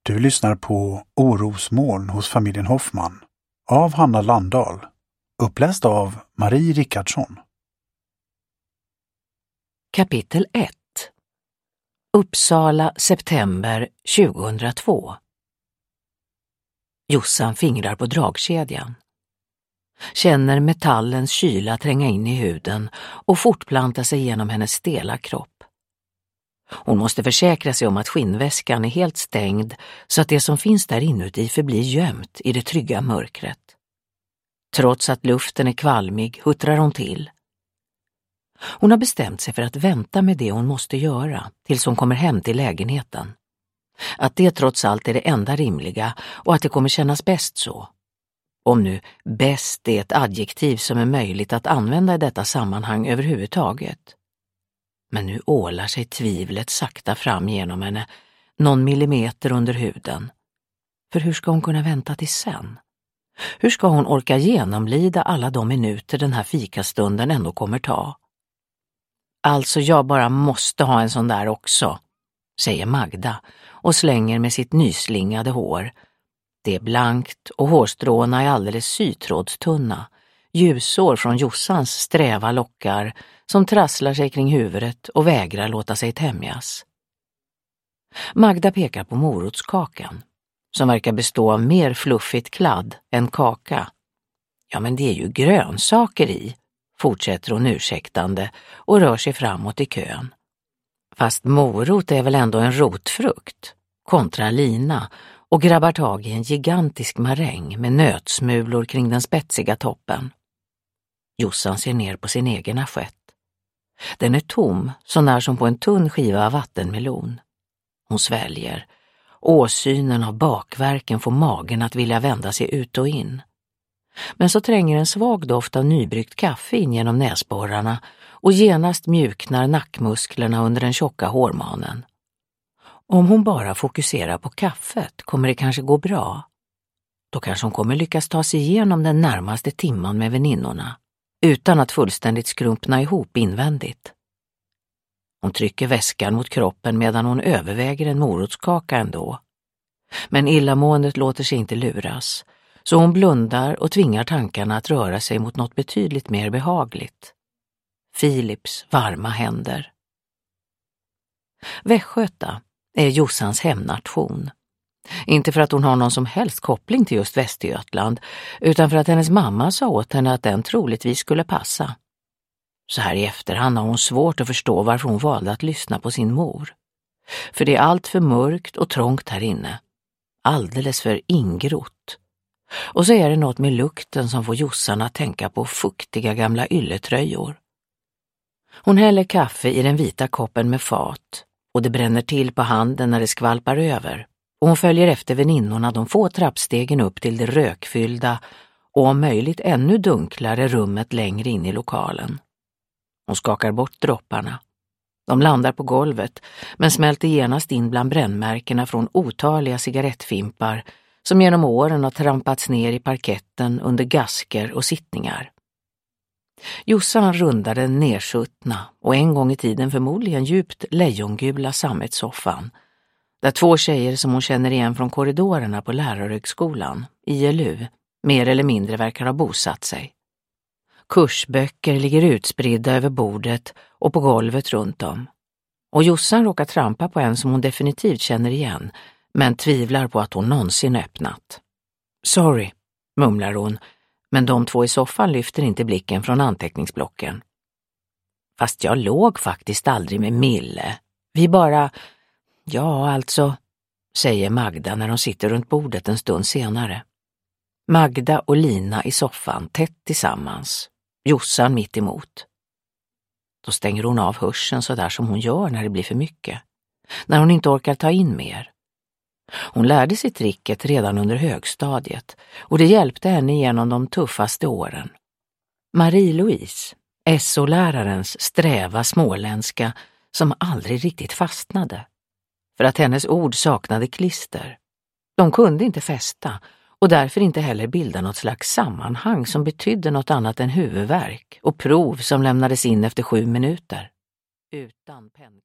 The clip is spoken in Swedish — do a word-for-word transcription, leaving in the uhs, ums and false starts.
Du lyssnar på Orosmoln hos familjen Hoffman av Hanna Landahl, uppläst av Marie Rickardsson. Kapitel ett. Uppsala, september tjugohundratvå. Jossan fingrar på dragkedjan. Känner metallens kyla tränga in i huden och fortplanta sig genom hennes stela kropp. Hon måste försäkra sig om att skinnväskan är helt stängd så att det som finns där inuti förblir gömt i det trygga mörkret. Trots att luften är kvalmig huttrar hon till. Hon har bestämt sig för att vänta med det hon måste göra tills hon kommer hem till lägenheten. Att det trots allt är det enda rimliga och att det kommer kännas bäst så. Om nu bäst är ett adjektiv som är möjligt att använda i detta sammanhang överhuvudtaget. Men nu ålar sig tvivlet sakta fram genom henne, någon millimeter under huden. För hur ska hon kunna vänta till sen? Hur ska hon orka genomlida alla de minuter den här fikastunden ändå kommer ta? Alltså jag bara måste ha en sån där också, säger Magda och slänger med sitt nyslingade hår. Det är blankt och hårstråna är alldeles sytrådstunna, ljusår från Jossans sträva lockar som trasslar sig kring huvudet och vägrar låta sig tämjas. Magda pekar på morotskakan, som verkar bestå av mer fluffigt kladd än kaka. Ja, men det är ju grönsaker i, fortsätter hon ursäktande och rör sig framåt i kön. Fast morot är väl ändå en rotfrukt, kontrar Lina och grabbar tag i en gigantisk maräng med nötsmulor kring den spetsiga toppen. Jossan ser ner på sin egen assiett. Den är tom, så när som på en tunn skiva av vattenmelon. Hon sväljer. Åsynen av bakverken får magen att vilja vända sig ut och in. Men så tränger en svag doft av nybryggt kaffe in genom näsborrarna och genast mjuknar nackmusklerna under den tjocka hårmanen. Om hon bara fokuserar på kaffet kommer det kanske gå bra. Då kanske hon kommer lyckas ta sig igenom den närmaste timman med väninnorna utan att fullständigt skrumpna ihop invändigt. Hon trycker väskan mot kroppen medan hon överväger en morotskaka ändå. Men illamåendet låter sig inte luras, så hon blundar och tvingar tankarna att röra sig mot något betydligt mer behagligt. Philips varma händer. Västgöta är Jossans hemnation. Inte för att hon har någon som helst koppling till just Västergötland, utan för att hennes mamma sa åt henne att den troligtvis skulle passa. Så här i efterhand har hon svårt att förstå varför hon valde att lyssna på sin mor. För det är allt för mörkt och trångt här inne. Alldeles för ingrott. Och så är det något med lukten som får Jossan att tänka på fuktiga gamla ylletröjor. Hon häller kaffe i den vita koppen med fat och det bränner till på handen när det skvalpar över. Och hon följer efter väninnorna de få trappstegen upp till det rökfyllda och om möjligt ännu dunklare rummet längre in i lokalen. Hon skakar bort dropparna. De landar på golvet men smälter genast in bland brännmärkena från otaliga cigarettfimpar som genom åren har trampats ner i parketten under gasker och sittningar. Jossan rundar den nersuttna och en gång i tiden förmodligen djupt lejongula sammetssoffan där två tjejer som hon känner igen från korridorerna på lärarhögskolan, I L U, mer eller mindre verkar ha bosatt sig. Kursböcker ligger utspridda över bordet och på golvet runt om. Och Jossan råkar trampa på en som hon definitivt känner igen, men tvivlar på att hon någonsin öppnat. Sorry, mumlar hon, men de två i soffan lyfter inte blicken från anteckningsblocken. Fast jag låg faktiskt aldrig med Mille. Vi bara... Ja, alltså, säger Magda när de sitter runt bordet en stund senare. Magda och Lina i soffan tätt tillsammans, Jossan mitt emot. Då stänger hon av hörseln så där som hon gör när det blir för mycket, när hon inte orkar ta in mer. Hon lärde sig tricket redan under högstadiet och det hjälpte henne genom de tuffaste åren. Marie-Louise, S O-lärarens sträva småländska som aldrig riktigt fastnade. För att hennes ord saknade klister. De kunde inte fästa och därför inte heller bilda något slags sammanhang som betydde något annat än huvudvärk och prov som lämnades in efter sju minuter. Utan penn